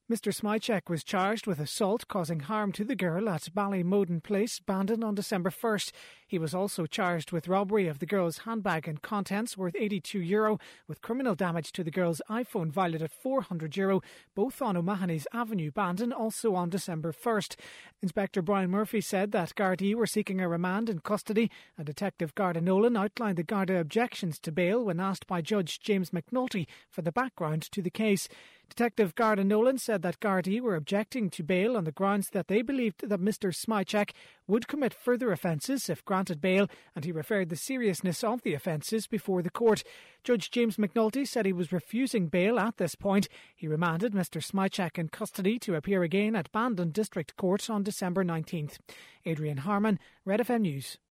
Mr Smichek was charged with assault causing harm to the girl at Ballymoden Place, Bandon, on December 1st. He was also charged with robbery of the girl's handbag and contents worth €82, with criminal damage to the girl's iPhone valued at €400, both on O'Mahony's Avenue, Bandon, also on December 1st. Inspector Brian Murphy said that Gardaí were seeking a remand in custody, and Detective Garda Nolan outlined the Garda objections to bail when asked by Judge James McNulty for the background to the case. Detective Garda Nolan said that Gardaí were objecting to bail on the grounds that they believed that Mr Smichek would commit further offences if granted bail, and he referred the seriousness of the offences before the court. Judge James McNulty said he was refusing bail at this point. He remanded Mr Smichek in custody to appear again at Bandon District Court on December 19th. Adrian Harman, Red FM News.